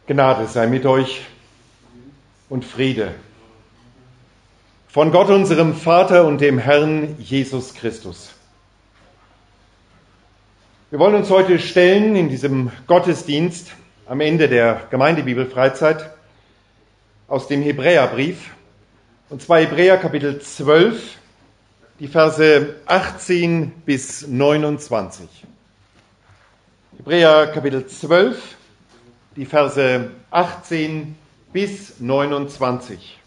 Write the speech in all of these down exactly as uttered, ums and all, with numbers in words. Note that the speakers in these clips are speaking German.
Gnade sei mit euch und Friede von Gott, unserem Vater und dem Herrn Jesus Christus. Wir wollen uns heute stellen in diesem Gottesdienst am Ende der Gemeindebibelfreizeit aus dem Hebräerbrief, und zwar Hebräer Kapitel zwölf, die Verse achtzehn bis neunundzwanzig. Hebräer Kapitel zwölf, die Verse achtzehn bis neunundzwanzig.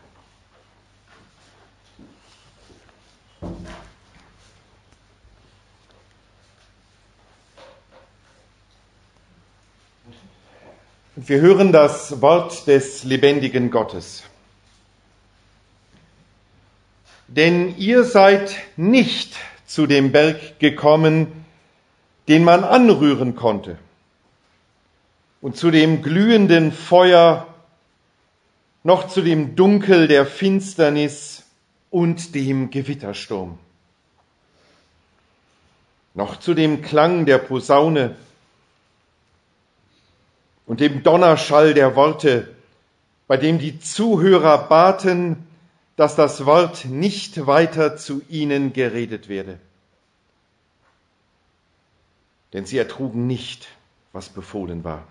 Und wir hören das Wort des lebendigen Gottes. Denn ihr seid nicht zu dem Berg gekommen, den man anrühren konnte, und zu dem glühenden Feuer, noch zu dem Dunkel der Finsternis und dem Gewittersturm, noch zu dem Klang der Posaune und dem Donnerschall der Worte, bei dem die Zuhörer baten, dass das Wort nicht weiter zu ihnen geredet werde. Denn sie ertrugen nicht, was befohlen war.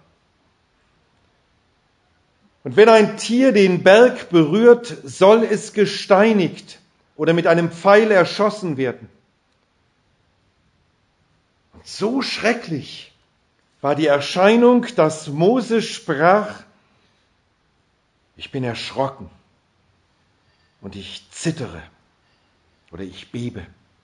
Und wenn ein Tier den Berg berührt, soll es gesteinigt oder mit einem Pfeil erschossen werden. Und so schrecklich war die Erscheinung, dass Mose sprach: Ich bin erschrocken und ich zittere oder ich bebe.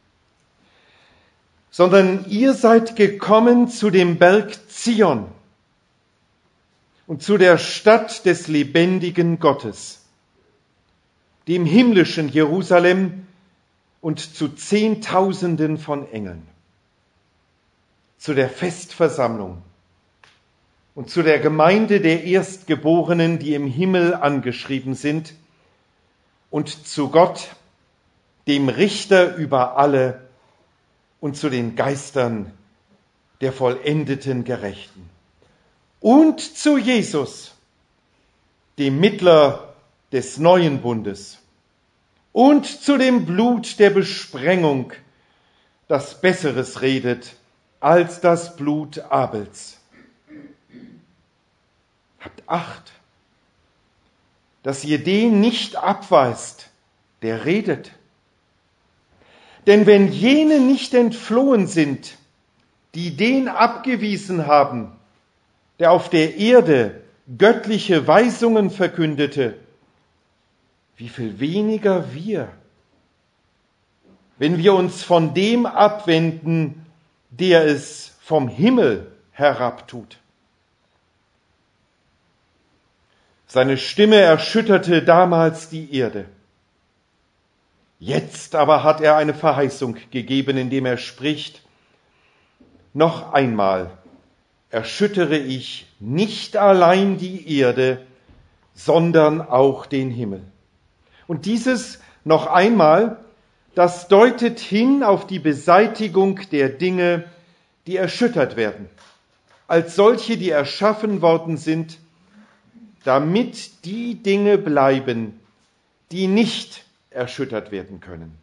Sondern ihr seid gekommen zu dem Berg Zion und zu der Stadt des lebendigen Gottes, dem himmlischen Jerusalem und zu Zehntausenden von Engeln, zu der Festversammlung und zu der Gemeinde der Erstgeborenen, die im Himmel angeschrieben sind, und zu Gott, dem Richter über alle, und zu den Geistern der vollendeten Gerechten. Und zu Jesus, dem Mittler des neuen Bundes, und zu dem Blut der Besprengung, das Besseres redet als das Blut Abels. Habt Acht, dass ihr den nicht abweist, der redet. Denn wenn jene nicht entflohen sind, die den abgewiesen haben, der auf der Erde göttliche Weisungen verkündete, wie viel weniger wir, wenn wir uns von dem abwenden, der es vom Himmel herabtut. Seine Stimme erschütterte damals die Erde. Jetzt aber hat er eine Verheißung gegeben, indem er spricht: Noch einmal erschüttere ich nicht allein die Erde, sondern auch den Himmel. Und dieses noch einmal, das deutet hin auf die Beseitigung der Dinge, die erschüttert werden, als solche, die erschaffen worden sind, damit die Dinge bleiben, die nicht erschüttert werden können.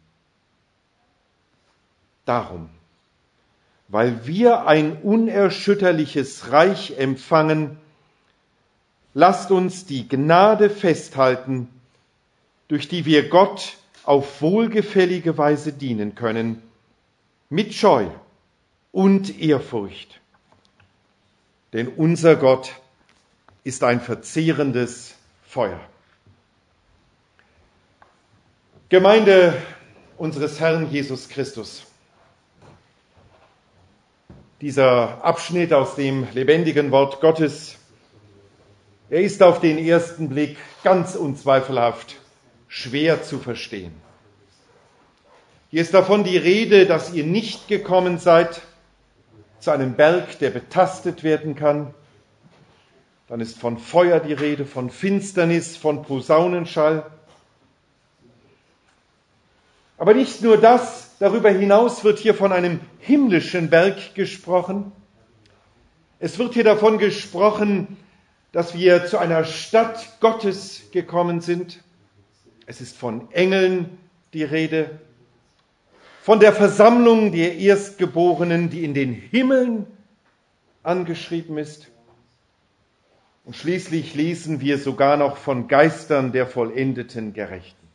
Darum, weil wir ein unerschütterliches Reich empfangen, lasst uns die Gnade festhalten, durch die wir Gott auf wohlgefällige Weise dienen können, mit Scheu und Ehrfurcht. Denn unser Gott ist ein verzehrendes Feuer. Gemeinde unseres Herrn Jesus Christus. Dieser Abschnitt aus dem lebendigen Wort Gottes, er ist auf den ersten Blick ganz unzweifelhaft schwer zu verstehen. Hier ist davon die Rede, dass ihr nicht gekommen seid zu einem Berg, der betastet werden kann. Dann ist von Feuer die Rede, von Finsternis, von Posaunenschall. Aber nicht nur das, darüber hinaus wird hier von einem himmlischen Berg gesprochen. Es wird hier davon gesprochen, dass wir zu einer Stadt Gottes gekommen sind. Es ist von Engeln die Rede, von der Versammlung der Erstgeborenen, die in den Himmeln angeschrieben ist. Und schließlich lesen wir sogar noch von Geistern der vollendeten Gerechten.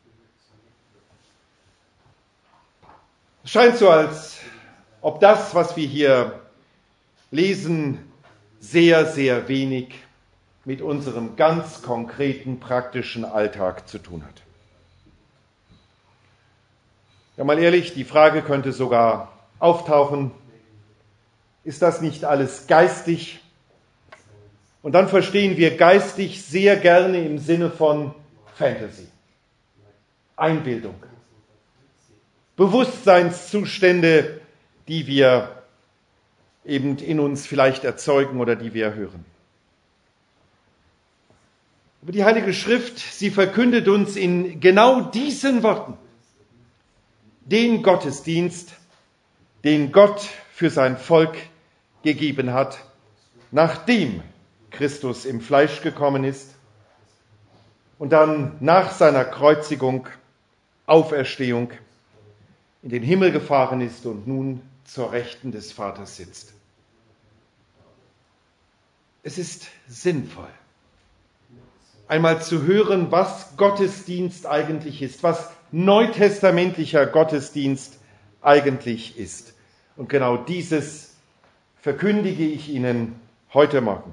Es scheint so, als ob das, was wir hier lesen, sehr, sehr wenig mit unserem ganz konkreten, praktischen Alltag zu tun hat. Ja, mal ehrlich, die Frage könnte sogar auftauchen, ist das nicht alles geistig? Und dann verstehen wir geistig sehr gerne im Sinne von Fantasy, Einbildung, Bewusstseinszustände, die wir eben in uns vielleicht erzeugen oder die wir hören. Aber die Heilige Schrift, sie verkündet uns in genau diesen Worten den Gottesdienst, den Gott für sein Volk gegeben hat, nachdem Christus im Fleisch gekommen ist und dann nach seiner Kreuzigung, Auferstehung in den Himmel gefahren ist und nun zur Rechten des Vaters sitzt. Es ist sinnvoll, einmal zu hören, was Gottesdienst eigentlich ist, was neutestamentlicher Gottesdienst eigentlich ist. Und genau dieses verkündige ich Ihnen heute Morgen.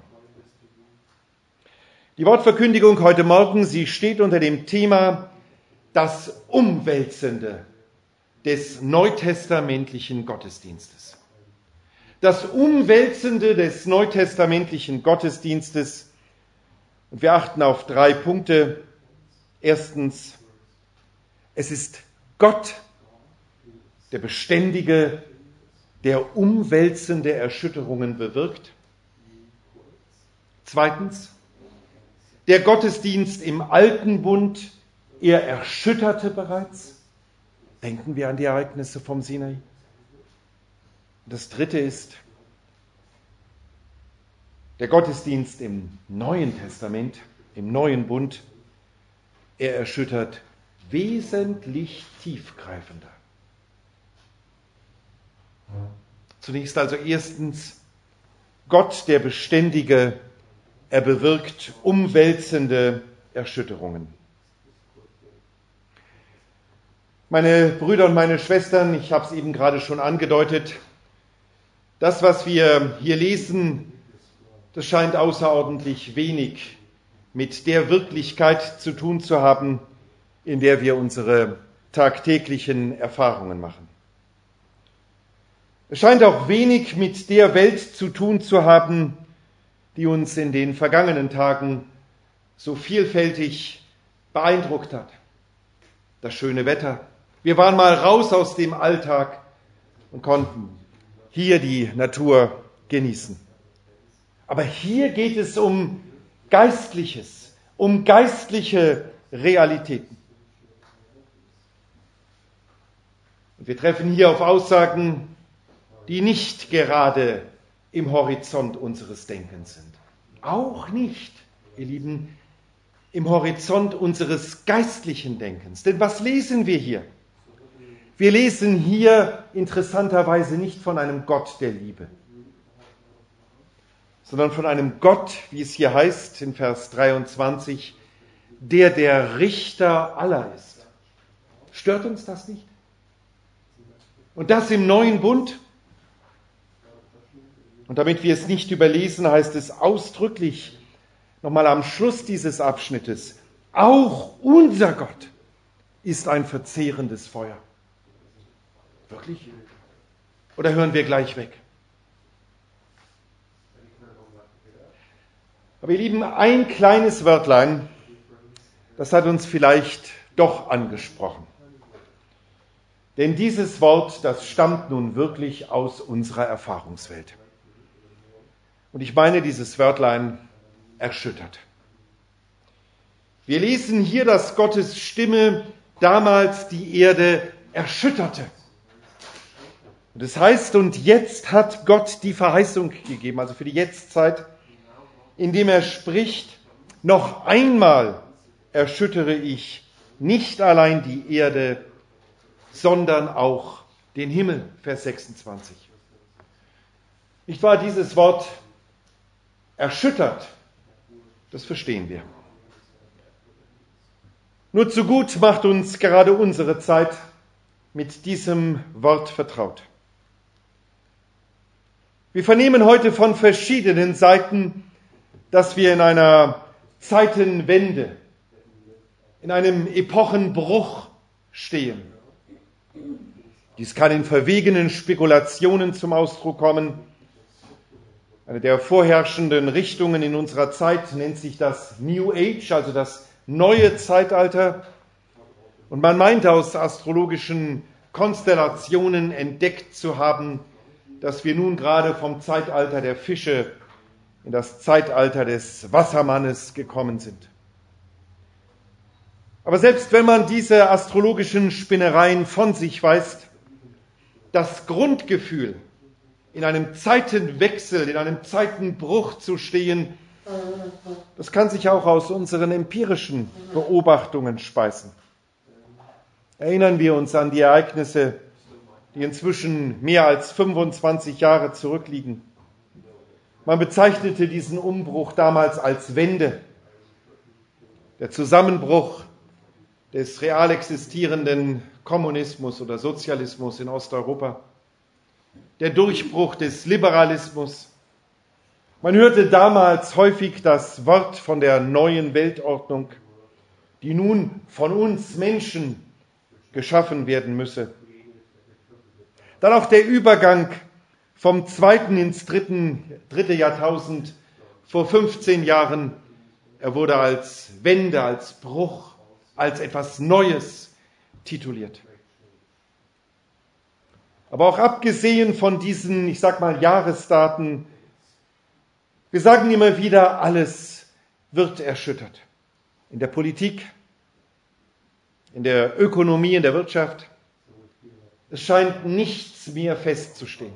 Die Wortverkündigung heute Morgen, sie steht unter dem Thema das Umwälzende des neutestamentlichen Gottesdienstes. Das Umwälzende des neutestamentlichen Gottesdienstes. Und wir achten auf drei Punkte. Erstens, es ist Gott, der Beständige, der umwälzende Erschütterungen bewirkt. Zweitens, der Gottesdienst im Alten Bund, er erschütterte bereits. Denken wir an die Ereignisse vom Sinai. Das dritte ist, der Gottesdienst im Neuen Testament, im Neuen Bund, er erschüttert wesentlich tiefgreifender. Zunächst also erstens, Gott, der Beständige, er bewirkt umwälzende Erschütterungen. Meine Brüder und meine Schwestern, ich habe es eben gerade schon angedeutet, das, was wir hier lesen, das scheint außerordentlich wenig mit der Wirklichkeit zu tun zu haben, in der wir unsere tagtäglichen Erfahrungen machen. Es scheint auch wenig mit der Welt zu tun zu haben, die uns in den vergangenen Tagen so vielfältig beeindruckt hat. Das schöne Wetter. Wir waren mal raus aus dem Alltag und konnten hier die Natur genießen. Aber hier geht es um Geistliches, um geistliche Realitäten. Und wir treffen hier auf Aussagen, die nicht gerade im Horizont unseres Denkens sind. Auch nicht, ihr Lieben, im Horizont unseres geistlichen Denkens. Denn was lesen wir hier? Wir lesen hier interessanterweise nicht von einem Gott der Liebe, sondern von einem Gott, wie es hier heißt in Vers dreiundzwanzig, der der Richter aller ist. Stört uns das nicht? Und das im neuen Bund? Und damit wir es nicht überlesen, heißt es ausdrücklich nochmal am Schluss dieses Abschnittes, auch unser Gott ist ein verzehrendes Feuer. Wirklich? Oder hören wir gleich weg? Aber ihr Lieben, ein kleines Wörtlein, das hat uns vielleicht doch angesprochen. Denn dieses Wort, das stammt nun wirklich aus unserer Erfahrungswelt. Und ich meine dieses Wörtlein erschüttert. Wir lesen hier, dass Gottes Stimme damals die Erde erschütterte. Und es heißt, und jetzt hat Gott die Verheißung gegeben, also für die Jetztzeit, indem er spricht, noch einmal erschüttere ich nicht allein die Erde, sondern auch den Himmel, Vers sechsundzwanzig. Nicht wahr, dieses Wort erschüttert, das verstehen wir. Nur zu gut macht uns gerade unsere Zeit mit diesem Wort vertraut. Wir vernehmen heute von verschiedenen Seiten, dass wir in einer Zeitenwende, in einem Epochenbruch stehen. Dies kann in verwegenen Spekulationen zum Ausdruck kommen. Eine der vorherrschenden Richtungen in unserer Zeit nennt sich das New Age, also das neue Zeitalter. Und man meint aus astrologischen Konstellationen entdeckt zu haben, dass wir nun gerade vom Zeitalter der Fische in das Zeitalter des Wassermannes gekommen sind. Aber selbst wenn man diese astrologischen Spinnereien von sich weist, das Grundgefühl, in einem Zeitenwechsel, in einem Zeitenbruch zu stehen, das kann sich auch aus unseren empirischen Beobachtungen speisen. Erinnern wir uns an die Ereignisse, die inzwischen mehr als fünfundzwanzig Jahre zurückliegen. Man bezeichnete diesen Umbruch damals als Wende. Der Zusammenbruch des real existierenden Kommunismus oder Sozialismus in Osteuropa. Der Durchbruch des Liberalismus. Man hörte damals häufig das Wort von der neuen Weltordnung, die nun von uns Menschen geschaffen werden müsse. Dann auch der Übergang vom zweiten ins dritten, dritte Jahrtausend vor fünfzehn Jahren. Er wurde als Wende, als Bruch, als etwas Neues tituliert. Aber auch abgesehen von diesen, ich sag mal, Jahresdaten, wir sagen immer wieder, alles wird erschüttert. In der Politik, in der Ökonomie, in der Wirtschaft. Es scheint nichts mehr festzustehen.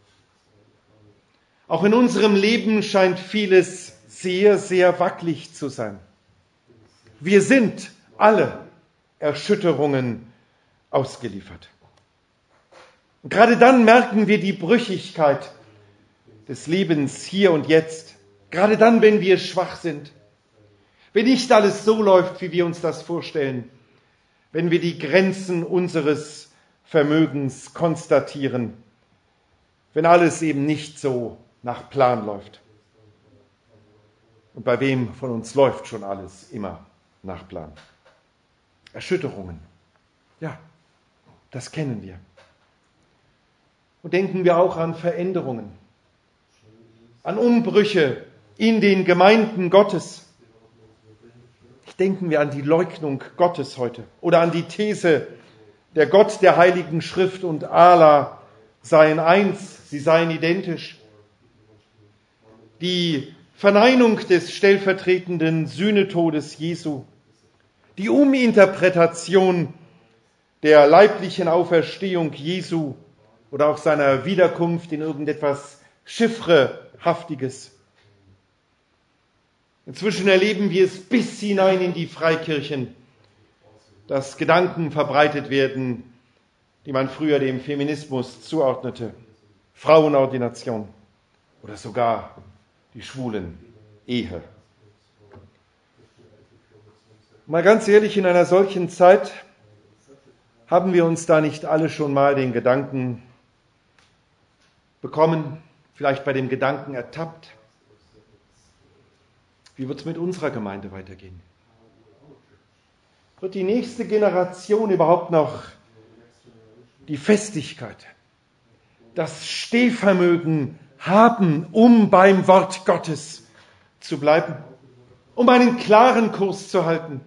Auch in unserem Leben scheint vieles sehr, sehr wackelig zu sein. Wir sind alle Erschütterungen ausgeliefert. Und gerade dann merken wir die Brüchigkeit des Lebens hier und jetzt. Gerade dann, wenn wir schwach sind. Wenn nicht alles so läuft, wie wir uns das vorstellen. Wenn wir die Grenzen unseres Vermögens konstatieren. Wenn alles eben nicht so nach Plan läuft. Und bei wem von uns läuft schon alles immer nach Plan? Erschütterungen. Ja, das kennen wir. Und denken wir auch an Veränderungen, an Umbrüche in den Gemeinden Gottes. Denken wir an die Leugnung Gottes heute oder an die These, der Gott der Heiligen Schrift und Allah seien eins, sie seien identisch. Die Verneinung des stellvertretenden Sühnetodes Jesu, die Uminterpretation der leiblichen Auferstehung Jesu oder auch seiner Wiederkunft in irgendetwas Chiffrehaftiges. Inzwischen erleben wir es bis hinein in die Freikirchen, dass Gedanken verbreitet werden, die man früher dem Feminismus zuordnete. Frauenordination oder sogar die Schwulen-Ehe. Mal ganz ehrlich, in einer solchen Zeit haben wir uns da nicht alle schon mal den Gedanken bekommen, vielleicht bei dem Gedanken ertappt, wie wird es mit unserer Gemeinde weitergehen? Wird die nächste Generation überhaupt noch die Festigkeit, das Stehvermögen haben, um beim Wort Gottes zu bleiben, um einen klaren Kurs zu halten?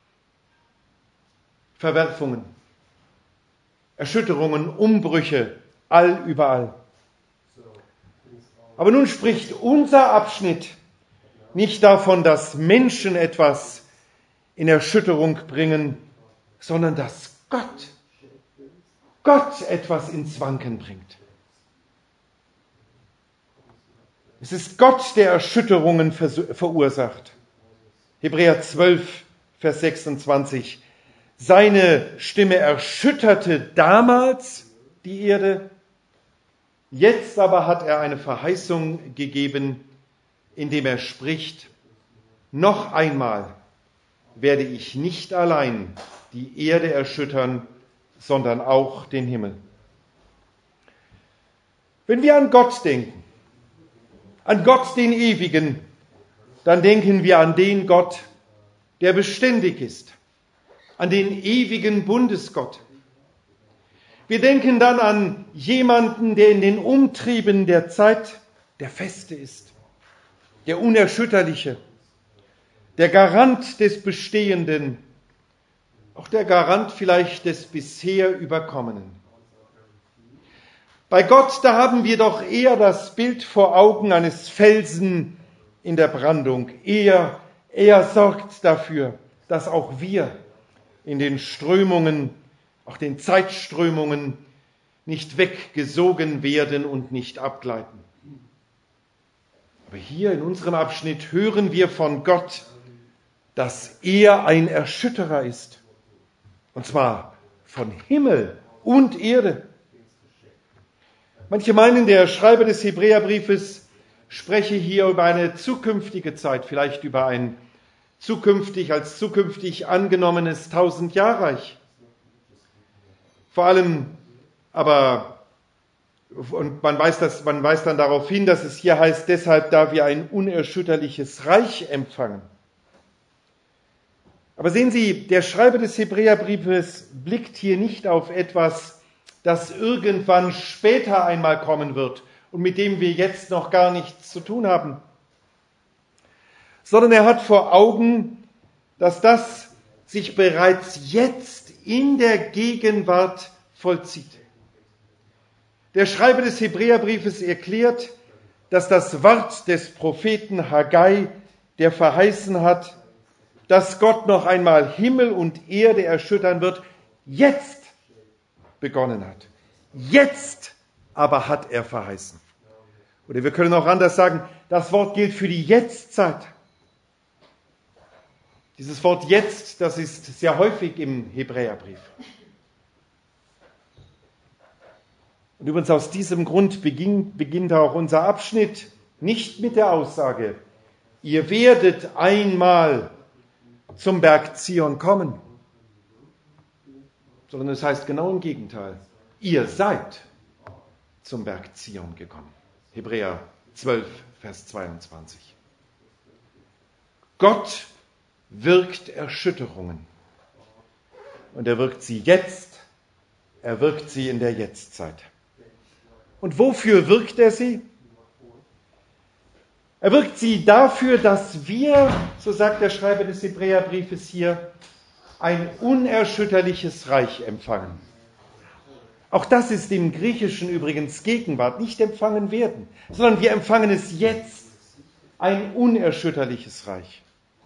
Verwerfungen, Erschütterungen, Umbrüche, allüberall. Aber nun spricht unser Abschnitt nicht davon, dass Menschen etwas in Erschütterung bringen, sondern dass Gott, Gott etwas ins Wanken bringt. Es ist Gott, der Erschütterungen verursacht. Hebräer zwölf, Vers sechsundzwanzig. Seine Stimme erschütterte damals die Erde, jetzt aber hat er eine Verheißung gegeben, indem er spricht, noch einmal werde ich nicht allein die Erde erschüttern, sondern auch den Himmel. Wenn wir an Gott denken, an Gott den Ewigen, dann denken wir an den Gott, der beständig ist, an den ewigen Bundesgott. Wir denken dann an jemanden, der in den Umtrieben der Zeit der Feste ist, der Unerschütterliche, der Garant des Bestehenden, auch der Garant vielleicht des bisher Überkommenen. Bei Gott, da haben wir doch eher das Bild vor Augen eines Felsen in der Brandung. Er, er sorgt dafür, dass auch wir in den Strömungen, auch den Zeitströmungen, nicht weggesogen werden und nicht abgleiten. Aber hier in unserem Abschnitt hören wir von Gott, dass er ein Erschütterer ist. Und zwar von Himmel und Erde. Manche meinen, der Schreiber des Hebräerbriefes spreche hier über eine zukünftige Zeit, vielleicht über ein zukünftig als zukünftig angenommenes Tausendjahrreich. Vor allem aber, und man weist, das, man weist dann darauf hin, dass es hier heißt, deshalb, da wir ein unerschütterliches Reich empfangen. Aber sehen Sie, der Schreiber des Hebräerbriefes blickt hier nicht auf etwas, das irgendwann später einmal kommen wird und mit dem wir jetzt noch gar nichts zu tun haben, sondern er hat vor Augen, dass das sich bereits jetzt in der Gegenwart vollzieht. Der Schreiber des Hebräerbriefes erklärt, dass das Wort des Propheten Haggai, der verheißen hat, dass Gott noch einmal Himmel und Erde erschüttern wird, jetzt begonnen hat. Jetzt aber hat er verheißen. Oder wir können auch anders sagen, das Wort gilt für die Jetztzeit. Dieses Wort jetzt, das ist sehr häufig im Hebräerbrief. Und übrigens aus diesem Grund beginnt, beginnt auch unser Abschnitt nicht mit der Aussage, ihr werdet einmal zum Berg Zion kommen, sondern es heißt genau im Gegenteil, ihr seid zum Berg Zion gekommen. Hebräer zwölf, Vers zweiundzwanzig. Gott wirkt Erschütterungen. Und er wirkt sie jetzt, er wirkt sie in der Jetztzeit. Und wofür wirkt er sie? Er wirkt sie dafür, dass wir, so sagt der Schreiber des Hebräerbriefes hier, ein unerschütterliches Reich empfangen. Auch das ist im Griechischen übrigens Gegenwart, nicht empfangen werden, sondern wir empfangen es jetzt, ein unerschütterliches Reich.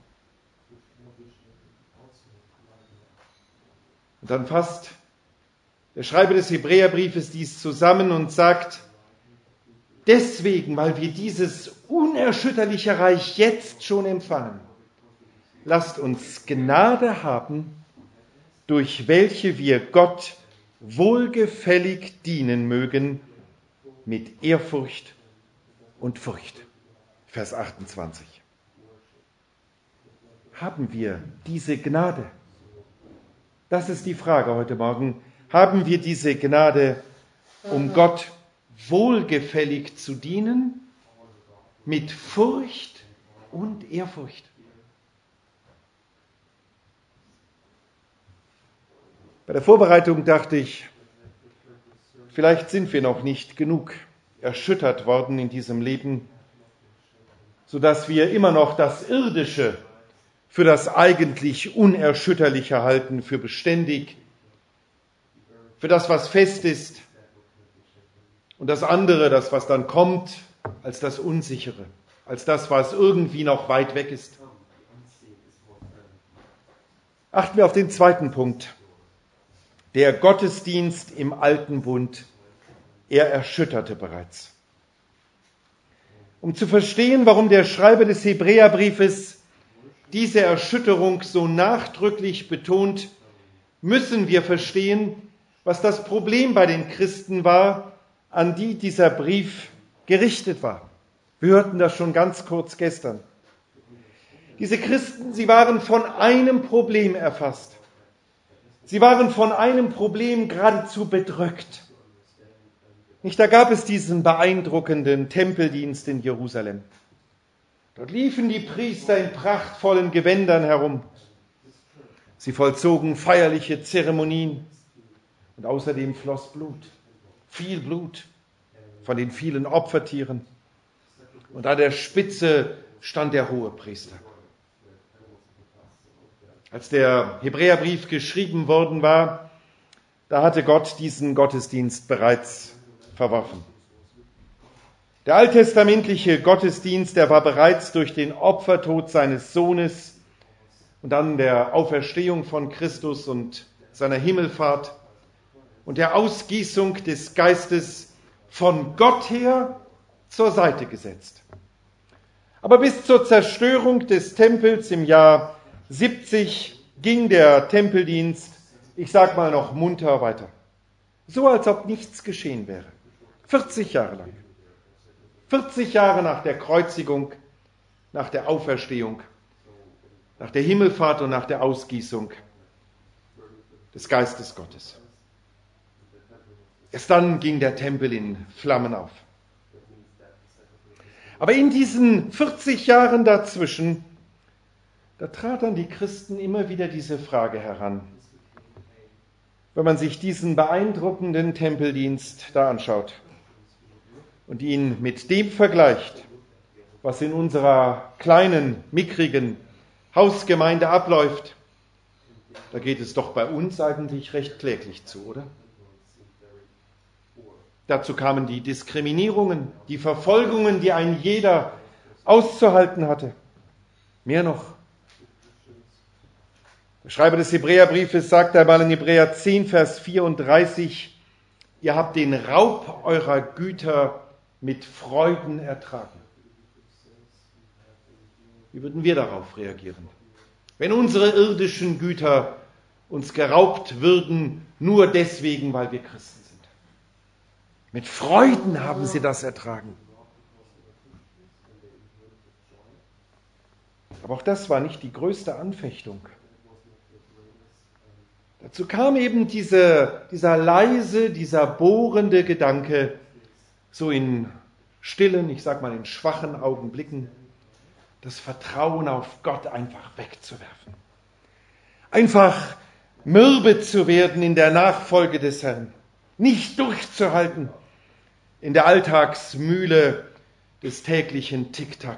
Und dann fasst der Schreiber des Hebräerbriefes dies zusammen und sagt, deswegen, weil wir dieses unerschütterliche Reich jetzt schon empfangen, lasst uns Gnade haben, durch welche wir Gott wohlgefällig dienen mögen, mit Ehrfurcht und Furcht. Vers achtundzwanzig. Haben wir diese Gnade? Das ist die Frage heute Morgen. Haben wir diese Gnade, um Gott wohlgefällig zu dienen, mit Furcht und Ehrfurcht? Bei der Vorbereitung dachte ich, vielleicht sind wir noch nicht genug erschüttert worden in diesem Leben, sodass wir immer noch das Irdische für das eigentlich Unerschütterliche halten, für beständig, für das, was fest ist, und das andere, das, was dann kommt, als das Unsichere, als das, was irgendwie noch weit weg ist. Achten wir auf den zweiten Punkt. Der Gottesdienst im Alten Bund, er erschütterte bereits. Um zu verstehen, warum der Schreiber des Hebräerbriefes diese Erschütterung so nachdrücklich betont, müssen wir verstehen, was das Problem bei den Christen war, an die dieser Brief gerichtet war. Wir hörten das schon ganz kurz gestern. Diese Christen, sie waren von einem Problem erfasst. Sie waren von einem Problem geradezu bedrückt. Nicht, da gab es diesen beeindruckenden Tempeldienst in Jerusalem. Dort liefen die Priester in prachtvollen Gewändern herum. Sie vollzogen feierliche Zeremonien und außerdem floss Blut, viel Blut von den vielen Opfertieren. Und an der Spitze stand der Hohepriester. Als der Hebräerbrief geschrieben worden war, da hatte Gott diesen Gottesdienst bereits verworfen. Der alttestamentliche Gottesdienst, der war bereits durch den Opfertod seines Sohnes und dann der Auferstehung von Christus und seiner Himmelfahrt und der Ausgießung des Geistes von Gott her zur Seite gesetzt. Aber bis zur Zerstörung des Tempels im Jahr siebzig ging der Tempeldienst, ich sag mal noch munter weiter. So als ob nichts geschehen wäre. vierzig Jahre lang. vierzig Jahre nach der Kreuzigung, nach der Auferstehung, nach der Himmelfahrt und nach der Ausgießung des Geistes Gottes. Erst dann ging der Tempel in Flammen auf. Aber in diesen vierzig Jahren dazwischen, da trat an die Christen immer wieder diese Frage heran. Wenn man sich diesen beeindruckenden Tempeldienst da anschaut und ihn mit dem vergleicht, was in unserer kleinen, mickrigen Hausgemeinde abläuft, da geht es doch bei uns eigentlich recht kläglich zu, oder? Dazu kamen die Diskriminierungen, die Verfolgungen, die ein jeder auszuhalten hatte. Mehr noch. Der Schreiber des Hebräerbriefes sagt einmal in Hebräer zehn, Vers vierunddreißig, ihr habt den Raub eurer Güter mit Freuden ertragen. Wie würden wir darauf reagieren? Wenn unsere irdischen Güter uns geraubt würden, nur deswegen, weil wir Christen sind. Mit Freuden haben sie das ertragen. Aber auch das war nicht die größte Anfechtung. Dazu kam eben diese, dieser leise, dieser bohrende Gedanke, so in stillen, ich sag mal in schwachen Augenblicken, das Vertrauen auf Gott einfach wegzuwerfen. Einfach mürbe zu werden in der Nachfolge des Herrn. Nicht durchzuhalten in der Alltagsmühle des täglichen Tick-Tack.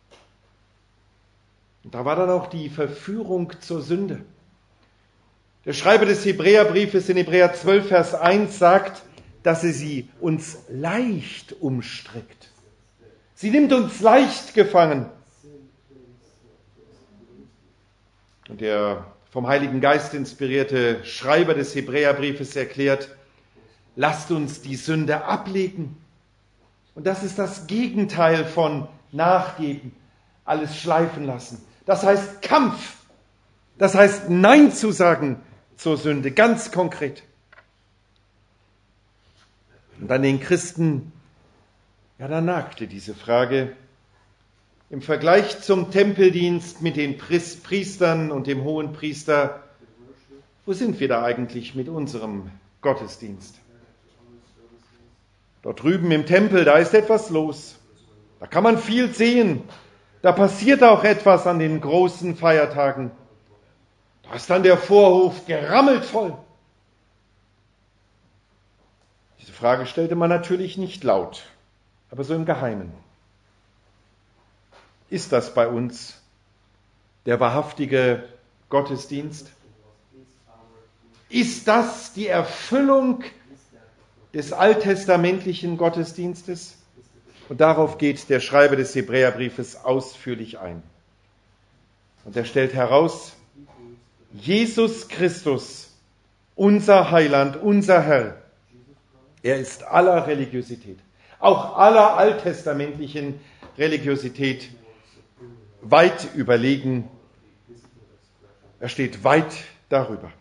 Und da war dann auch die Verführung zur Sünde. Der Schreiber des Hebräerbriefes in Hebräer zwölf, Vers eins sagt, dass er sie uns leicht umstrickt. Sie nimmt uns leicht gefangen. Und der vom Heiligen Geist inspirierte Schreiber des Hebräerbriefes erklärt, lasst uns die Sünde ablegen. Und das ist das Gegenteil von nachgeben, alles schleifen lassen. Das heißt Kampf. Das heißt Nein zu sagen zur Sünde, ganz konkret. Und an den Christen, ja, da nagte diese Frage. Im Vergleich zum Tempeldienst mit den Priestern und dem Hohenpriester, wo sind wir da eigentlich mit unserem Gottesdienst? Dort drüben im Tempel, da ist etwas los. Da kann man viel sehen. Da passiert auch etwas an den großen Feiertagen. Da ist dann der Vorhof gerammelt voll. Diese Frage stellte man natürlich nicht laut, aber so im Geheimen. Ist das bei uns der wahrhaftige Gottesdienst? Ist das die Erfüllung des alttestamentlichen Gottesdienstes? Und darauf geht der Schreiber des Hebräerbriefes ausführlich ein. Und er stellt heraus, Jesus Christus, unser Heiland, unser Herr, er ist aller Religiosität, auch aller alttestamentlichen Religiosität weit überlegen. Er steht weit darüber.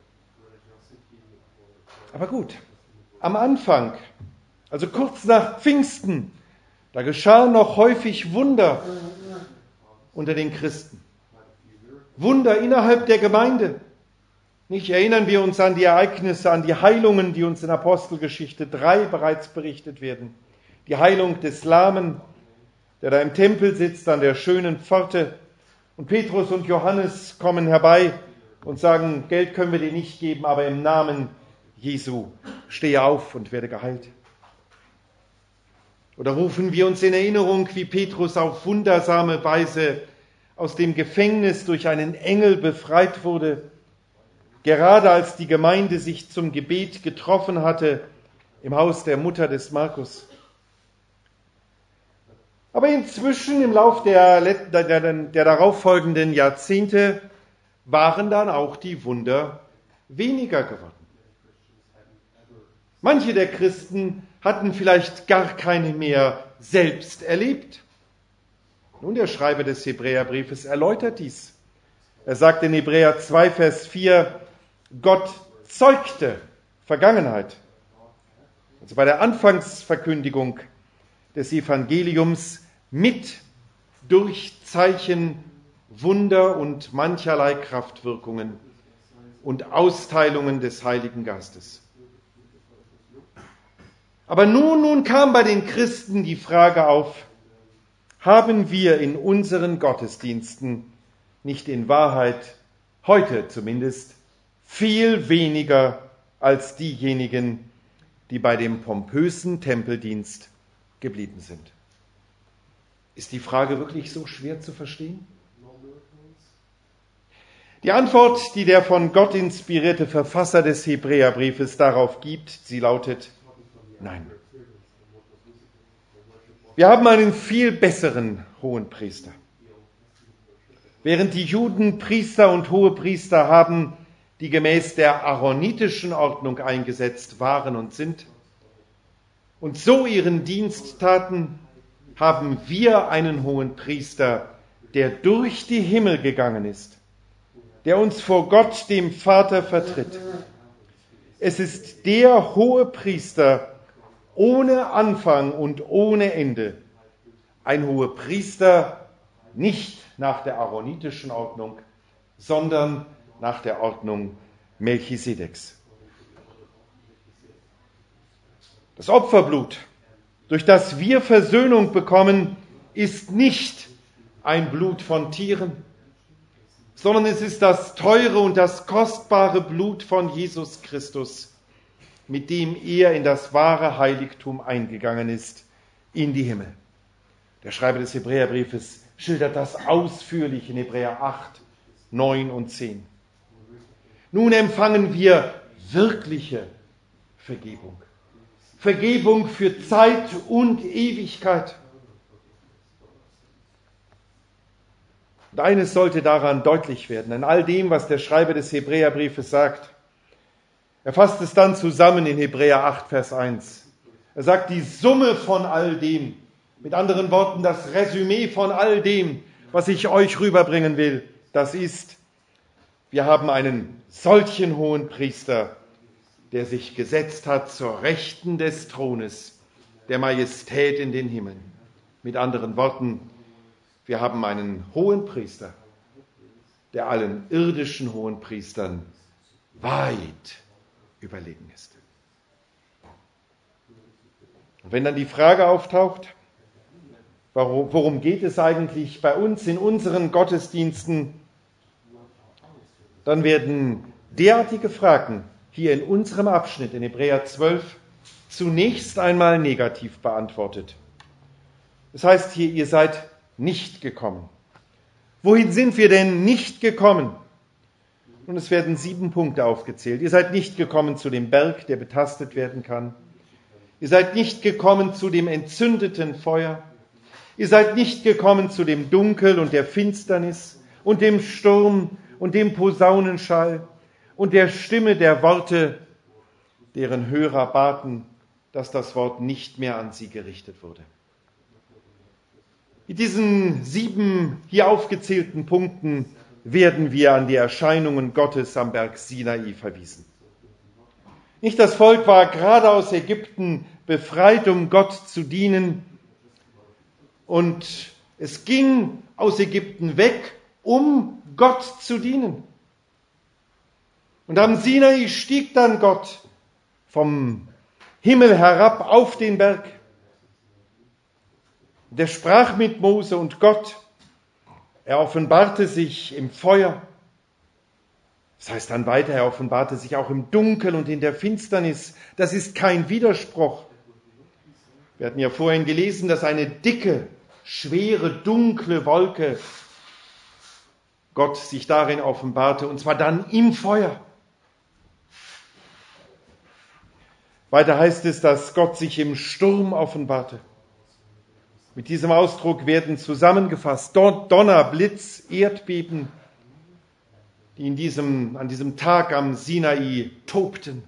Aber gut, am Anfang, also kurz nach Pfingsten, da geschahen noch häufig Wunder unter den Christen. Wunder innerhalb der Gemeinde. Nicht erinnern wir uns an die Ereignisse, an die Heilungen, die uns in Apostelgeschichte drei bereits berichtet werden. Die Heilung des Lahmen, der da im Tempel sitzt an der schönen Pforte. Und Petrus und Johannes kommen herbei und sagen, Geld können wir dir nicht geben, aber im Namen Jesu stehe auf und werde geheilt. Oder rufen wir uns in Erinnerung, wie Petrus auf wundersame Weise aus dem Gefängnis durch einen Engel befreit wurde, gerade als die Gemeinde sich zum Gebet getroffen hatte im Haus der Mutter des Markus. Aber inzwischen im Lauf der, der, der, der darauffolgenden Jahrzehnte waren dann auch die Wunder weniger geworden. Manche der Christen hatten vielleicht gar keine mehr selbst erlebt. Nun, der Schreiber des Hebräerbriefes erläutert dies. Er sagt in Hebräer zwei, Vers vier, Gott zeugte Vergangenheit. Also bei der Anfangsverkündigung des Evangeliums mit durch Zeichen, Wunder und mancherlei Kraftwirkungen und Austeilungen des Heiligen Geistes. Aber nun, nun kam bei den Christen die Frage auf, haben wir in unseren Gottesdiensten nicht in Wahrheit, heute zumindest, viel weniger als diejenigen, die bei dem pompösen Tempeldienst geblieben sind? Ist die Frage wirklich so schwer zu verstehen? Die Antwort, die der von Gott inspirierte Verfasser des Hebräerbriefes darauf gibt, sie lautet: Nein. Wir haben einen viel besseren Hohenpriester. Während die Juden Priester und Hohepriester haben, die gemäß der aaronitischen Ordnung eingesetzt waren und sind, und so ihren Dienst taten, haben wir einen Hohenpriester, der durch die Himmel gegangen ist, der uns vor Gott, dem Vater, vertritt. Es ist der Hohepriester ohne Anfang und ohne Ende, ein Hohepriester nicht nach der aaronitischen Ordnung, sondern nach der Ordnung Melchisedeks. Das Opferblut, durch das wir Versöhnung bekommen, ist nicht ein Blut von Tieren, sondern es ist das teure und das kostbare Blut von Jesus Christus, mit dem er in das wahre Heiligtum eingegangen ist, in die Himmel. Der Schreiber des Hebräerbriefes schildert das ausführlich in Hebräer acht, neun und zehn. Nun empfangen wir wirkliche Vergebung. Vergebung für Zeit und Ewigkeit. Und eines sollte daran deutlich werden, in all dem, was der Schreiber des Hebräerbriefes sagt. Er fasst es dann zusammen in Hebräer acht, Vers eins. Er sagt, die Summe von all dem, mit anderen Worten, das Resümee von all dem, was ich euch rüberbringen will, das ist, wir haben einen solchen hohen Priester, der sich gesetzt hat zur Rechten des Thrones, der Majestät in den Himmeln. Mit anderen Worten, wir haben einen hohen Priester, der allen irdischen hohen Priestern weit überlegen ist. Und wenn dann die Frage auftaucht, warum, worum geht es eigentlich bei uns in unseren Gottesdiensten, dann werden derartige Fragen hier in unserem Abschnitt in Hebräer zwölf zunächst einmal negativ beantwortet. Das heißt hier, ihr seid nicht gekommen. Wohin sind wir denn nicht gekommen? Und es werden sieben Punkte aufgezählt. Ihr seid nicht gekommen zu dem Berg, der betastet werden kann. Ihr seid nicht gekommen zu dem entzündeten Feuer. Ihr seid nicht gekommen zu dem Dunkel und der Finsternis und dem Sturm und dem Posaunenschall und der Stimme der Worte, deren Hörer baten, dass das Wort nicht mehr an sie gerichtet wurde. Mit diesen sieben hier aufgezählten Punkten werden wir an die Erscheinungen Gottes am Berg Sinai verwiesen. Nicht das Volk war gerade aus Ägypten befreit, um Gott zu dienen, und es ging aus Ägypten weg, um Gott zu dienen. Und am Sinai stieg dann Gott vom Himmel herab auf den Berg. Der sprach mit Mose und Gott. Er offenbarte sich im Feuer. Das heißt dann weiter, er offenbarte sich auch im Dunkel und in der Finsternis. Das ist kein Widerspruch. Wir hatten ja vorhin gelesen, dass eine dicke, schwere, dunkle Wolke Gott sich darin offenbarte, und zwar dann im Feuer. Weiter heißt es, dass Gott sich im Sturm offenbarte. Mit diesem Ausdruck werden zusammengefasst Donner, Blitz, Erdbeben, die in diesem, an diesem Tag am Sinai tobten.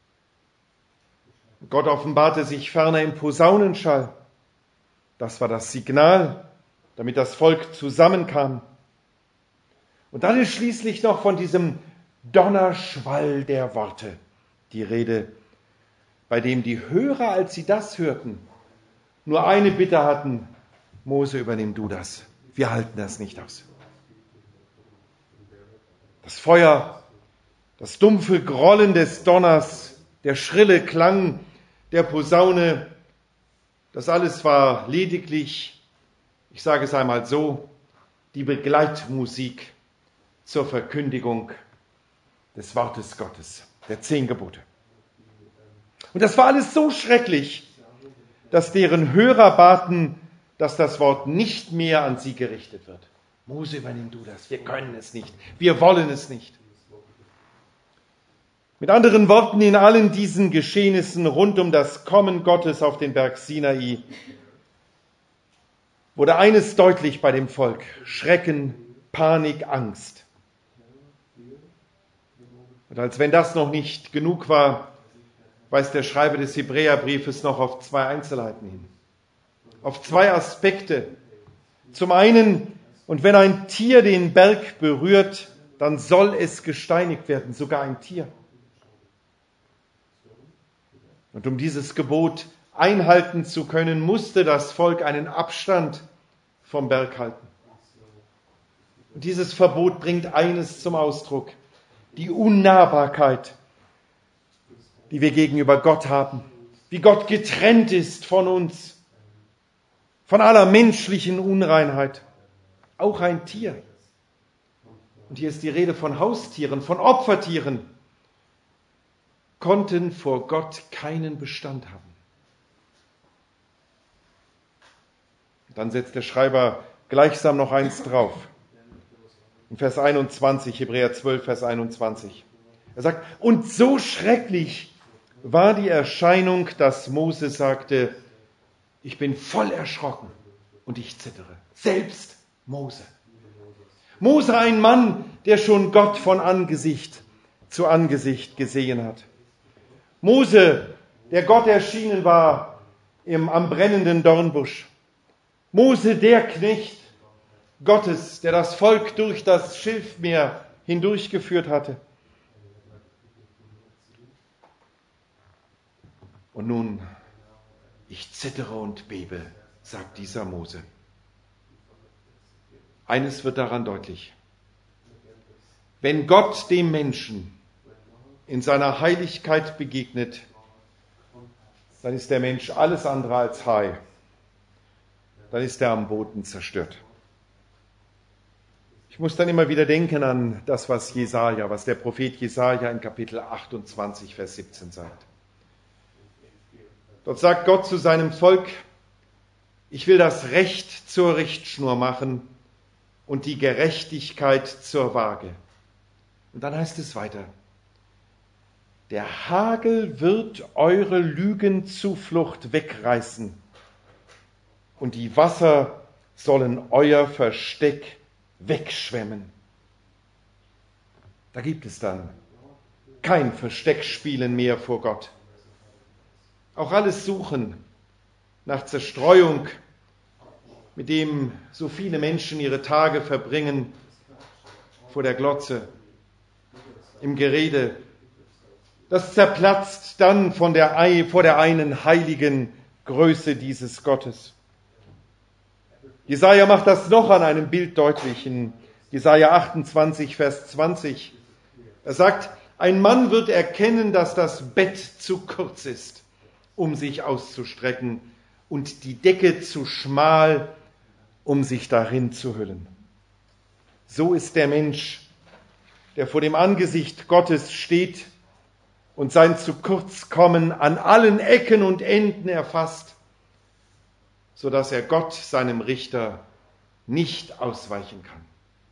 Gott offenbarte sich ferner im Posaunenschall. Das war das Signal, damit das Volk zusammenkam. Und dann ist schließlich noch von diesem Donnerschwall der Worte die Rede, bei dem die Hörer, als sie das hörten, nur eine Bitte hatten: Mose, übernimm du das. Wir halten das nicht aus. Das Feuer, das dumpfe Grollen des Donners, der schrille Klang der Posaune, das alles war lediglich, ich sage es einmal so, die Begleitmusik zur Verkündigung des Wortes Gottes, der zehn Gebote. Und das war alles so schrecklich, dass deren Hörer baten, dass das Wort nicht mehr an sie gerichtet wird. Mose, übernimm du das. Wir können es nicht. Wir wollen es nicht. Mit anderen Worten, in allen diesen Geschehnissen rund um das Kommen Gottes auf den Berg Sinai wurde eines deutlich bei dem Volk: Schrecken, Panik, Angst. Und als wenn das noch nicht genug war, weist der Schreiber des Hebräerbriefes noch auf zwei Einzelheiten hin. Auf zwei Aspekte. Zum einen, und wenn ein Tier den Berg berührt, dann soll es gesteinigt werden, sogar ein Tier. Und um dieses Gebot einhalten zu können, musste das Volk einen Abstand vom Berg halten. Und dieses Verbot bringt eines zum Ausdruck: die Unnahbarkeit, die wir gegenüber Gott haben, wie Gott getrennt ist von uns, von aller menschlichen Unreinheit. Auch ein Tier. Und hier ist die Rede von Haustieren, von Opfertieren, konnten vor Gott keinen Bestand haben. Dann setzt der Schreiber gleichsam noch eins drauf. In Vers einundzwanzig, Hebräer zwölf, Vers einundzwanzig. Er sagt: Und so schrecklich war die Erscheinung, dass Mose sagte: Ich bin voll erschrocken und ich zittere. Selbst Mose. Mose, ein Mann, der schon Gott von Angesicht zu Angesicht gesehen hat. Mose, der Gott erschienen war im, am brennenden Dornbusch. Mose, der Knecht Gottes, der das Volk durch das Schilfmeer hindurchgeführt hatte. Und nun, ich zittere und bebe, sagt dieser Mose. Eines wird daran deutlich: Wenn Gott dem Menschen in seiner Heiligkeit begegnet, dann ist der Mensch alles andere als heil. Dann ist er am Boden zerstört. Ich muss dann immer wieder denken an das, was Jesaja, was der Prophet Jesaja in Kapitel achtundzwanzig, Vers siebzehn sagt. Dort sagt Gott zu seinem Volk: Ich will das Recht zur Richtschnur machen und die Gerechtigkeit zur Waage. Und dann heißt es weiter: Der Hagel wird eure Lügenzuflucht wegreißen und die Wasser sollen euer Versteck wegschwemmen. Da gibt es dann kein Versteckspielen mehr vor Gott. Auch alles Suchen nach Zerstreuung mit dem so viele Menschen ihre Tage verbringen, vor der Glotze, im Gerede, das zerplatzt dann von der, vor der einen heiligen Größe dieses Gottes. Jesaja macht das noch an einem Bild deutlich in Jesaja achtundzwanzig, Vers zwanzig. Er sagt, ein Mann wird erkennen, dass das Bett zu kurz ist, um sich auszustrecken, und die Decke zu schmal, um sich darin zu hüllen. So ist der Mensch, der vor dem Angesicht Gottes steht und sein zu kurz kommen an allen Ecken und Enden erfasst, so dass er Gott, seinem Richter, nicht ausweichen kann.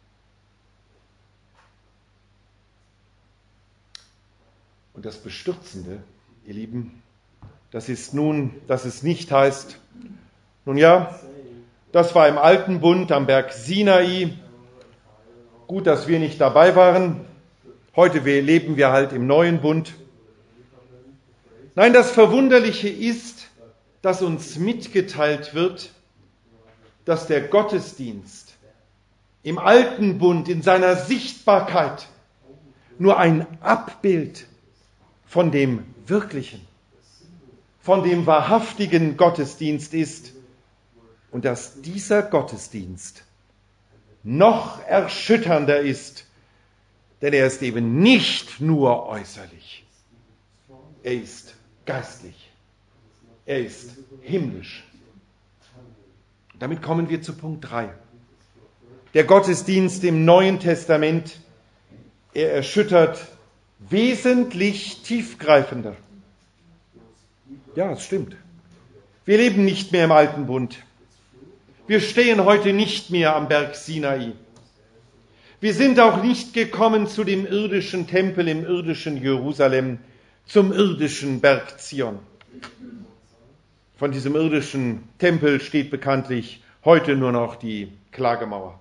Und das Bestürzende, ihr Lieben, das ist nun, dass es nicht heißt, nun ja, das war im alten Bund am Berg Sinai. Gut, dass wir nicht dabei waren. Heute leben wir halt im neuen Bund. Nein, das Verwunderliche ist, dass uns mitgeteilt wird, dass der Gottesdienst im alten Bund in seiner Sichtbarkeit nur ein Abbild von dem wirklichen, von dem wahrhaftigen Gottesdienst ist und dass dieser Gottesdienst noch erschütternder ist, denn er ist eben nicht nur äußerlich, er ist geistlich, er ist himmlisch. Damit kommen wir zu Punkt drei. Der Gottesdienst im Neuen Testament, er erschüttert wesentlich tiefgreifender. Ja, es stimmt. Wir leben nicht mehr im alten Bund. Wir stehen heute nicht mehr am Berg Sinai. Wir sind auch nicht gekommen zu dem irdischen Tempel im irdischen Jerusalem, zum irdischen Berg Zion. Von diesem irdischen Tempel steht bekanntlich heute nur noch die Klagemauer.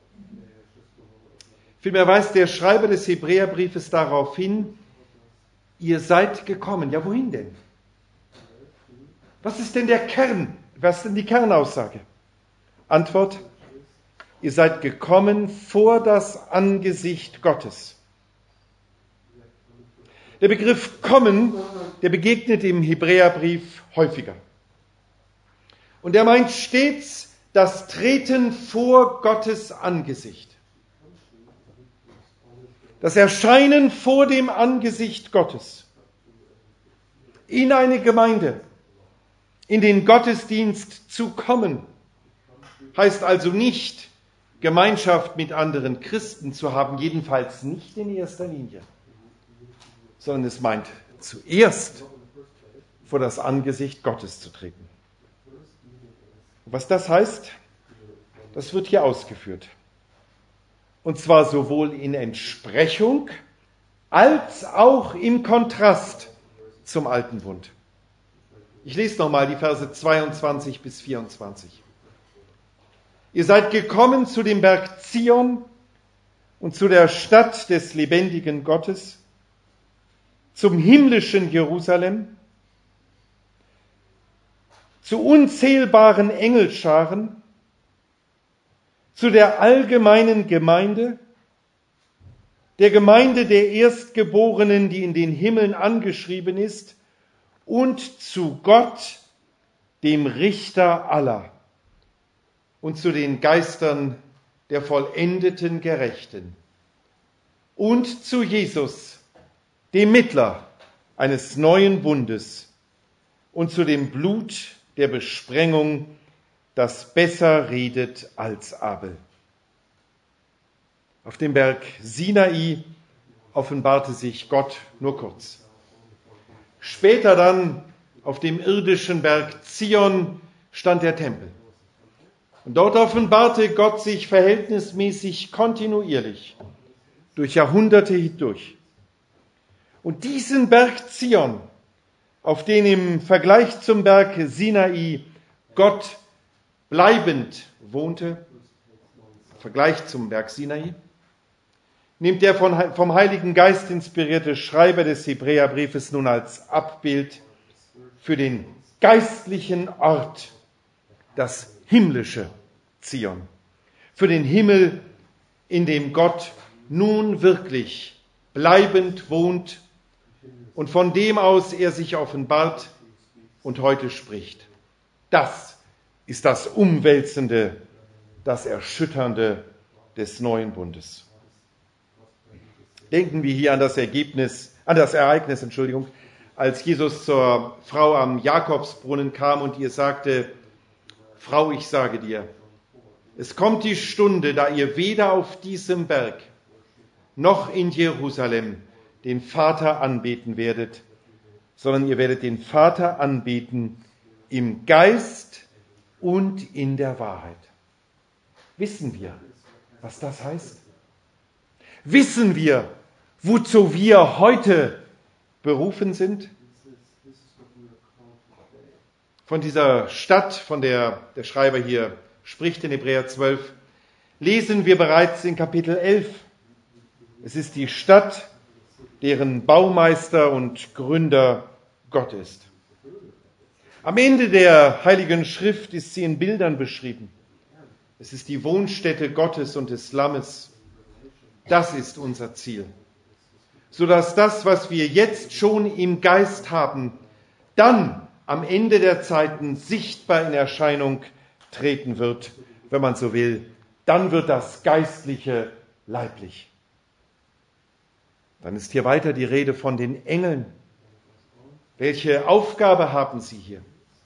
Vielmehr weist der Schreiber des Hebräerbriefes darauf hin, ihr seid gekommen. Ja, wohin denn? Was ist denn der Kern? Was ist denn die Kernaussage? Antwort, ihr seid gekommen vor das Angesicht Gottes. Der Begriff kommen, der begegnet im Hebräerbrief häufiger. Und er meint stets das Treten vor Gottes Angesicht. Das Erscheinen vor dem Angesicht Gottes. In eine Gemeinde, in den Gottesdienst zu kommen, heißt also nicht, Gemeinschaft mit anderen Christen zu haben, jedenfalls nicht in erster Linie, sondern es meint zuerst vor das Angesicht Gottes zu treten. Was das heißt, das wird hier ausgeführt. Und zwar sowohl in Entsprechung als auch im Kontrast zum alten Bund. Ich lese nochmal die Verse zweiundzwanzig bis vierundzwanzig. Ihr seid gekommen zu dem Berg Zion und zu der Stadt des lebendigen Gottes, zum himmlischen Jerusalem, zu unzählbaren Engelscharen, zu der allgemeinen Gemeinde, der Gemeinde der Erstgeborenen, die in den Himmeln angeschrieben ist, und zu Gott, dem Richter aller, und zu den Geistern der vollendeten Gerechten, und zu Jesus, dem Mittler eines neuen Bundes, und zu dem Blut der Besprengung, das besser redet als Abel. Auf dem Berg Sinai offenbarte sich Gott nur kurz. Später dann auf dem irdischen Berg Zion stand der Tempel. Und dort offenbarte Gott sich verhältnismäßig kontinuierlich durch Jahrhunderte hindurch. Und diesen Berg Zion, auf den im Vergleich zum Berg Sinai Gott bleibend wohnte, im Vergleich zum Berg Sinai, nimmt der von, vom Heiligen Geist inspirierte Schreiber des Hebräerbriefes nun als Abbild für den geistlichen Ort, das Himmlische, Zion, für den Himmel, in dem Gott nun wirklich bleibend wohnt und von dem aus er sich offenbart und heute spricht. Das ist das Umwälzende, das Erschütternde des neuen Bundes. Denken wir hier an das Ergebnis, an das Ereignis, Entschuldigung, als Jesus zur Frau am Jakobsbrunnen kam und ihr sagte: Frau, ich sage dir, es kommt die Stunde, da ihr weder auf diesem Berg noch in Jerusalem den Vater anbeten werdet, sondern ihr werdet den Vater anbeten im Geist und in der Wahrheit. Wissen wir, was das heißt? Wissen wir, wozu wir heute berufen sind? Von dieser Stadt, von der der Schreiber hier spricht in Hebräer zwölf, lesen wir bereits in Kapitel elf. Es ist die Stadt, deren Baumeister und Gründer Gott ist. Am Ende der Heiligen Schrift ist sie in Bildern beschrieben. Es ist die Wohnstätte Gottes und des Lammes. Das ist unser Ziel. Sodass das, was wir jetzt schon im Geist haben, dann am Ende der Zeiten sichtbar in Erscheinung treten wird, wenn man so will. Dann wird das Geistliche leiblich. Dann ist hier weiter die Rede von den Engeln. Welche Aufgabe haben sie hier?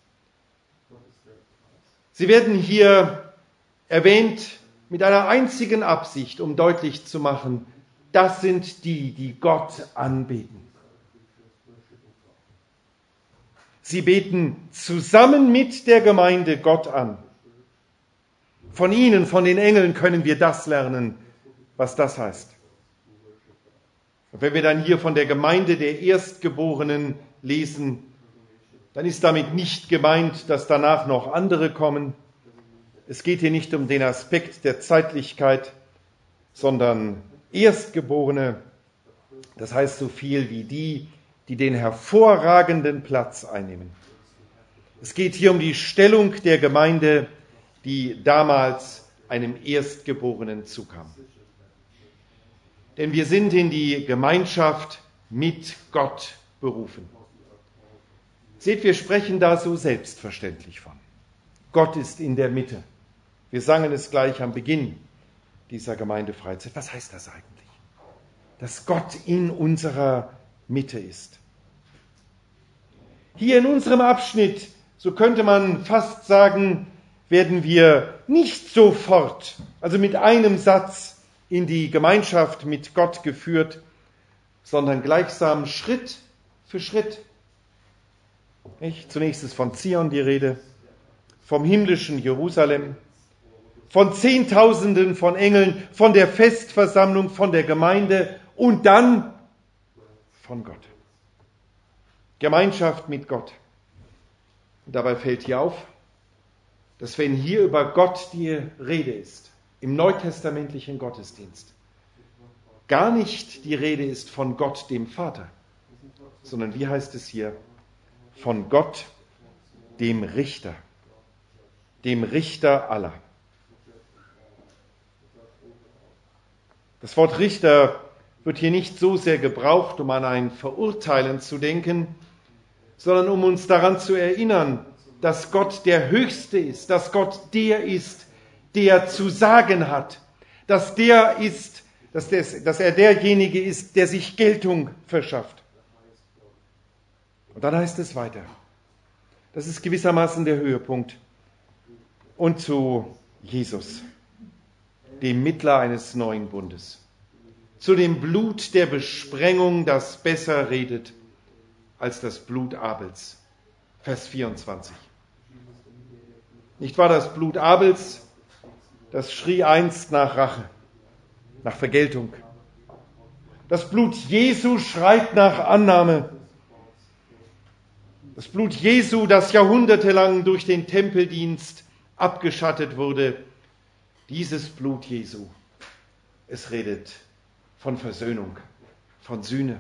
Sie werden hier erwähnt mit einer einzigen Absicht, um deutlich zu machen, das sind die, die Gott anbeten. Sie beten zusammen mit der Gemeinde Gott an. Von ihnen, von den Engeln, können wir das lernen, was das heißt. Und wenn wir dann hier von der Gemeinde der Erstgeborenen lesen, dann ist damit nicht gemeint, dass danach noch andere kommen. Es geht hier nicht um den Aspekt der Zeitlichkeit, sondern Erstgeborene, das heißt so viel wie die, die den hervorragenden Platz einnehmen. Es geht hier um die Stellung der Gemeinde, die damals einem Erstgeborenen zukam. Denn wir sind in die Gemeinschaft mit Gott berufen. Seht, wir sprechen da so selbstverständlich von. Gott ist in der Mitte. Wir sangen es gleich am Beginn dieser Gemeindefreizeit. Was heißt das eigentlich? Dass Gott in unserer Mitte ist. Hier in unserem Abschnitt, so könnte man fast sagen, werden wir nicht sofort, also mit einem Satz, in die Gemeinschaft mit Gott geführt, sondern gleichsam Schritt für Schritt. Nicht? Zunächst ist von Zion die Rede, vom himmlischen Jerusalem, von Zehntausenden von Engeln, von der Festversammlung, von der Gemeinde und dann von Gott. Gemeinschaft mit Gott. Und dabei fällt hier auf, dass wenn hier über Gott die Rede ist, im neutestamentlichen Gottesdienst, gar nicht die Rede ist von Gott, dem Vater, sondern wie heißt es hier? Von Gott, dem Richter, dem Richter aller. Das Wort Richter wird hier nicht so sehr gebraucht, um an ein Verurteilen zu denken, sondern um uns daran zu erinnern, dass Gott der Höchste ist, dass Gott der ist, der zu sagen hat, dass der ist, dass, des, dass er derjenige ist, der sich Geltung verschafft. Und dann heißt es weiter. Das ist gewissermaßen der Höhepunkt. Und zu Jesus, dem Mittler eines neuen Bundes. Zu dem Blut der Besprengung, das besser redet als das Blut Abels. Vers vierundzwanzig. Nicht wahr, das Blut Abels, das schrie einst nach Rache, nach Vergeltung. Das Blut Jesu schreit nach Annahme. Das Blut Jesu, das jahrhundertelang durch den Tempeldienst abgeschattet wurde, dieses Blut Jesu, es redet von Versöhnung, von Sühne.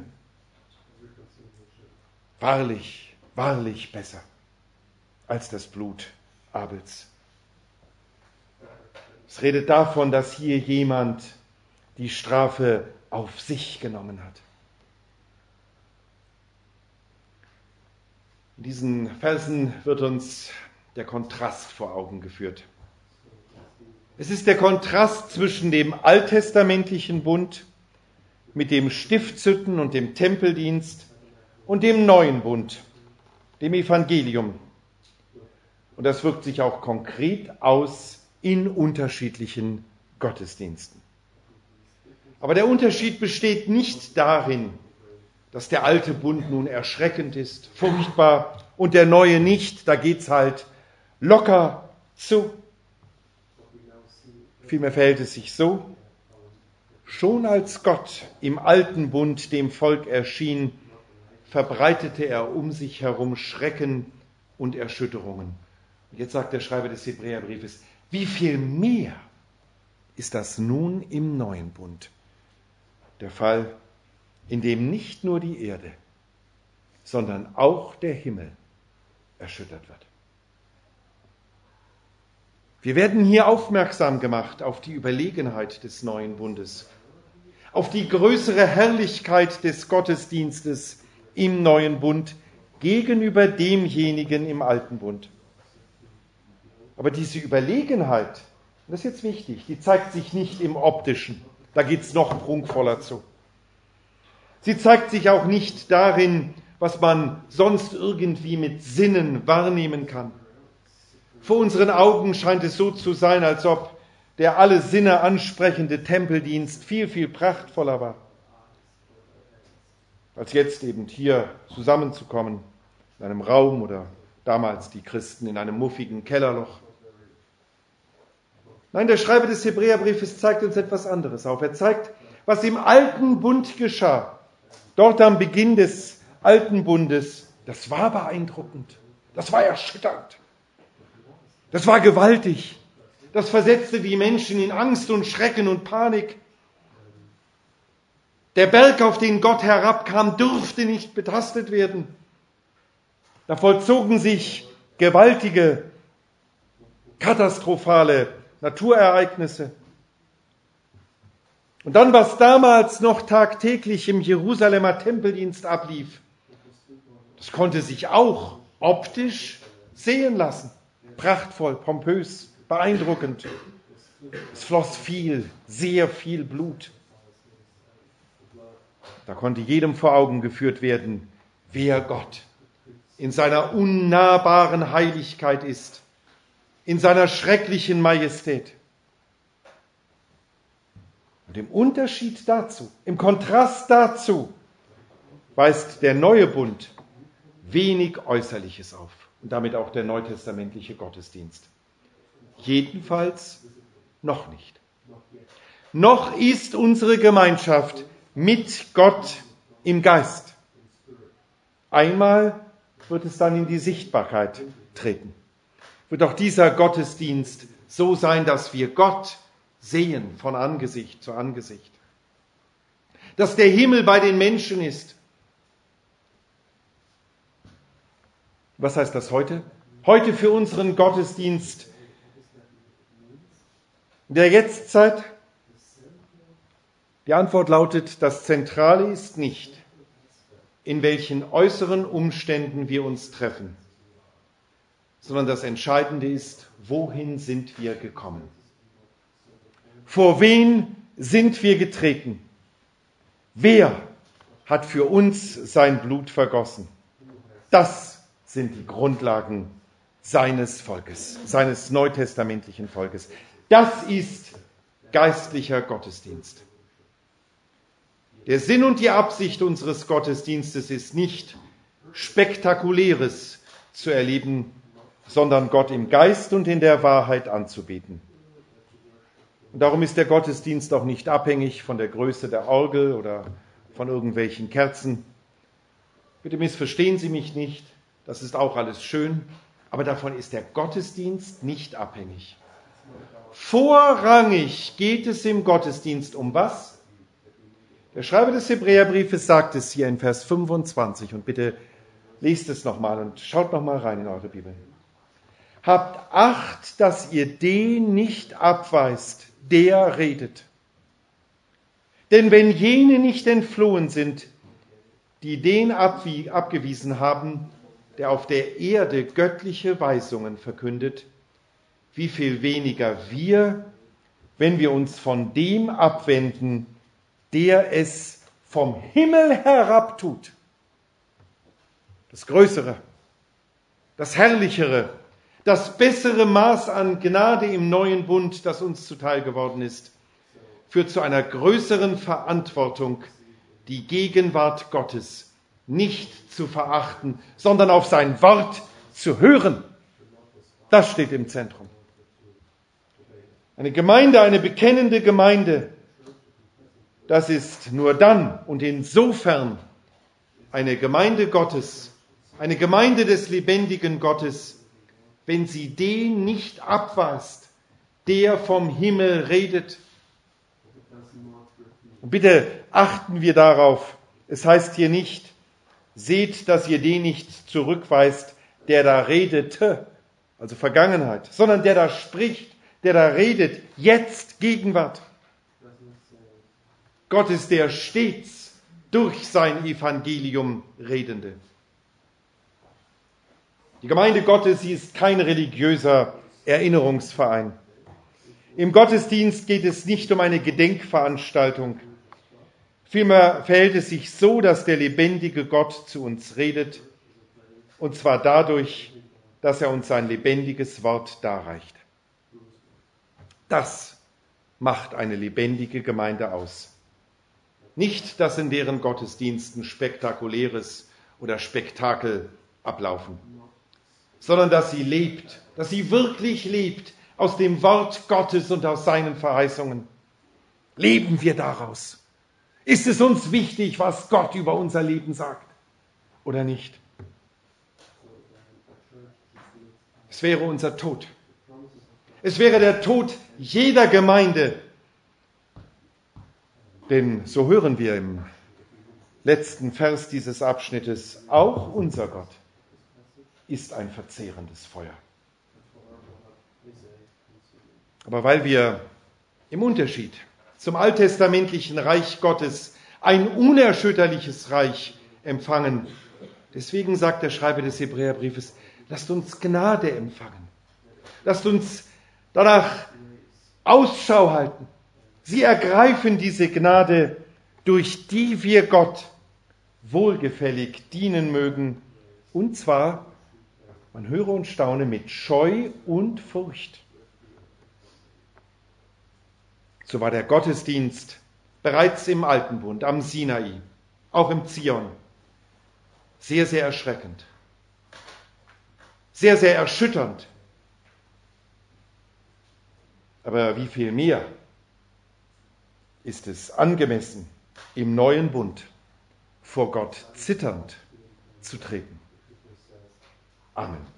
Wahrlich, wahrlich besser als das Blut Abels. Es redet davon, dass hier jemand die Strafe auf sich genommen hat. In diesen Versen wird uns der Kontrast vor Augen geführt. Es ist der Kontrast zwischen dem alttestamentlichen Bund mit dem Stiftshütten- und dem Tempeldienst und dem neuen Bund, dem Evangelium. Und das wirkt sich auch konkret aus in unterschiedlichen Gottesdiensten. Aber der Unterschied besteht nicht darin, dass der alte Bund nun erschreckend ist, furchtbar und der neue nicht, da geht's halt locker zu. Vielmehr verhält es sich so: Schon als Gott im alten Bund dem Volk erschien, verbreitete er um sich herum Schrecken und Erschütterungen. Und jetzt sagt der Schreiber des Hebräerbriefes, wie viel mehr ist das nun im neuen Bund der Fall, in dem nicht nur die Erde, sondern auch der Himmel erschüttert wird. Wir werden hier aufmerksam gemacht auf die Überlegenheit des neuen Bundes, auf die größere Herrlichkeit des Gottesdienstes im neuen Bund gegenüber demjenigen im alten Bund. Aber diese Überlegenheit, das ist jetzt wichtig, die zeigt sich nicht im Optischen, da geht es noch prunkvoller zu. Sie zeigt sich auch nicht darin, was man sonst irgendwie mit Sinnen wahrnehmen kann. Vor unseren Augen scheint es so zu sein, als ob der alle Sinne ansprechende Tempeldienst viel, viel prachtvoller war, als jetzt eben hier zusammenzukommen, in einem Raum oder damals die Christen in einem muffigen Kellerloch. Nein, der Schreiber des Hebräerbriefes zeigt uns etwas anderes auf. Er zeigt, was im alten Bund geschah. Dort am Beginn des alten Bundes, das war beeindruckend, das war erschütternd, das war gewaltig, das versetzte die Menschen in Angst und Schrecken und Panik. Der Berg, auf den Gott herabkam, durfte nicht betastet werden. Da vollzogen sich gewaltige, katastrophale Naturereignisse. Und dann, was damals noch tagtäglich im Jerusalemer Tempeldienst ablief, das konnte sich auch optisch sehen lassen. Prachtvoll, pompös, beeindruckend. Es floss viel, sehr viel Blut. Da konnte jedem vor Augen geführt werden, wer Gott in seiner unnahbaren Heiligkeit ist, in seiner schrecklichen Majestät. Und im Unterschied dazu, im Kontrast dazu, weist der neue Bund wenig Äußerliches auf und damit auch der neutestamentliche Gottesdienst. Jedenfalls noch nicht. Noch ist unsere Gemeinschaft mit Gott im Geist. Einmal wird es dann in die Sichtbarkeit treten. Wird auch dieser Gottesdienst so sein, dass wir Gott sehen von Angesicht zu Angesicht. Dass der Himmel bei den Menschen ist. Was heißt das heute? Heute für unseren Gottesdienst in der Jetztzeit? Die Antwort lautet, das Zentrale ist nicht, in welchen äußeren Umständen wir uns treffen, sondern das Entscheidende ist, wohin sind wir gekommen? Vor wen sind wir getreten? Wer hat für uns sein Blut vergossen? Das sind die Grundlagen seines Volkes, seines neutestamentlichen Volkes. Das ist geistlicher Gottesdienst. Der Sinn und die Absicht unseres Gottesdienstes ist nicht, Spektakuläres zu erleben, sondern Gott im Geist und in der Wahrheit anzubeten. Und darum ist der Gottesdienst auch nicht abhängig von der Größe der Orgel oder von irgendwelchen Kerzen. Bitte missverstehen Sie mich nicht, das ist auch alles schön, aber davon ist der Gottesdienst nicht abhängig. Vorrangig geht es im Gottesdienst um was? Der Schreiber des Hebräerbriefes sagt es hier in Vers fünfundzwanzig und bitte lest es nochmal und schaut nochmal rein in eure Bibel. habt Acht, dass ihr den nicht abweist, der redet. Denn wenn jene nicht entflohen sind, die den abgewiesen haben, der auf der Erde göttliche Weisungen verkündet, wie viel weniger wir, wenn wir uns von dem abwenden, der es vom Himmel herabtut. Das Größere, das Herrlichere, das bessere Maß an Gnade im neuen Bund, das uns zuteil geworden ist, führt zu einer größeren Verantwortung, die Gegenwart Gottes nicht zu verachten, sondern auf sein Wort zu hören. Das steht im Zentrum. Eine Gemeinde, eine bekennende Gemeinde, das ist nur dann und insofern eine Gemeinde Gottes, eine Gemeinde des lebendigen Gottes, wenn sie den nicht abweist, der vom Himmel redet. Und bitte achten wir darauf, es heißt hier nicht, seht, dass ihr den nicht zurückweist, der da redete, also Vergangenheit, sondern der da spricht, der da redet, jetzt Gegenwart. Gott ist der stets durch sein Evangelium Redende. Die Gemeinde Gottes, sie ist kein religiöser Erinnerungsverein. Im Gottesdienst geht es nicht um eine Gedenkveranstaltung. Vielmehr verhält es sich so, dass der lebendige Gott zu uns redet, und zwar dadurch, dass er uns sein lebendiges Wort darreicht. Das macht eine lebendige Gemeinde aus. Nicht, dass in deren Gottesdiensten Spektakuläres oder Spektakel ablaufen, sondern dass sie lebt, dass sie wirklich lebt aus dem Wort Gottes und aus seinen Verheißungen. Leben wir daraus? Ist es uns wichtig, was Gott über unser Leben sagt oder nicht? Es wäre unser Tod. Es wäre der Tod jeder Gemeinde. Denn so hören wir im letzten Vers dieses Abschnittes, auch unser Gott ist ein verzehrendes Feuer. Aber weil wir im Unterschied zum alttestamentlichen Reich Gottes ein unerschütterliches Reich empfangen, deswegen sagt der Schreiber des Hebräerbriefes, lasst uns Gnade empfangen. Lasst uns danach Ausschau halten. Sie ergreifen diese Gnade, durch die wir Gott wohlgefällig dienen mögen, und zwar, man höre und staune, mit Scheu und Furcht. So war der Gottesdienst bereits im Alten Bund, am Sinai, auch im Zion, sehr, sehr erschreckend, sehr, sehr erschütternd. Aber wie viel mehr ist es angemessen, im neuen Bund vor Gott zitternd zu treten. Amen.